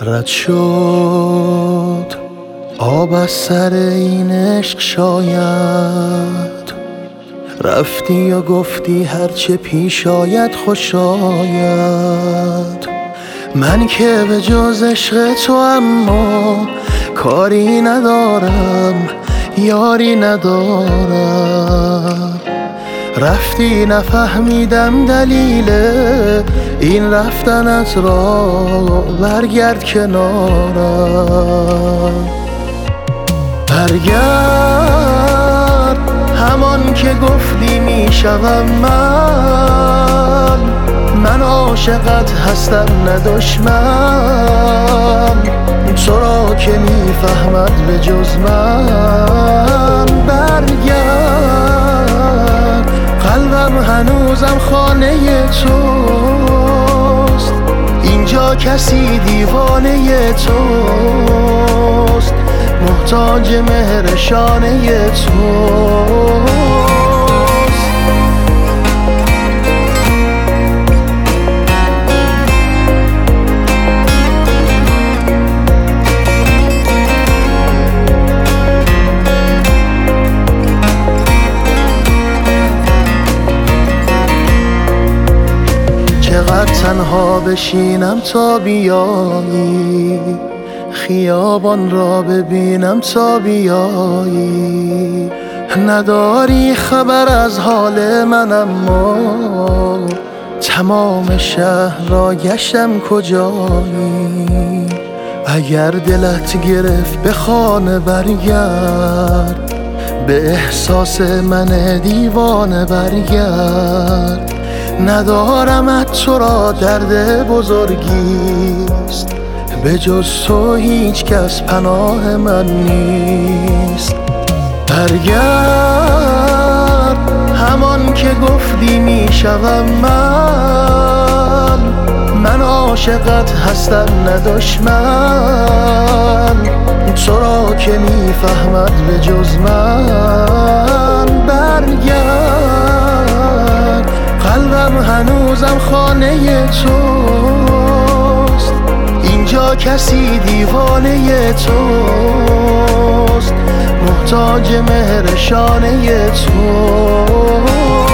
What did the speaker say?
رد شد آب از سر این عشق شاید، رفتی و گفتی هرچه پیش آید خوش آید. من که به جز عشق تو اما کاری ندارم، یاری ندارم. رفتی نفهمیدم دلیل این رفتنت را، برگرد کنارم. برگرد همان که گفتی میشوم من عاشقت هستم نه دشمن، تو را که میفهمد به جز من. برگرد قلبم هنوزم خانه توست، اینجا کسی دیوانه توست، محتاج مهر شانه توست. چقدر تنها بشینم تا بیایی، خیابان را ببینم تا بیایی. نداری خبر از حال من اما تمام شهر را گشتم کجایی. اگر دلت گرفت به خانه برگرد، به احساس من دیوانه برگرد. ندارمت تو را درد بزرگیست، به جز تو هیچ کس پناه من نیست. برگرد همان که گفتی میشوم من عاشقت هستم نه دشمن، تو را که میفهمد به جز من. برگرد قلبم هنوزم خانه توست، اینجا کسی دیوانه توست، محتاج مهر شانه توست.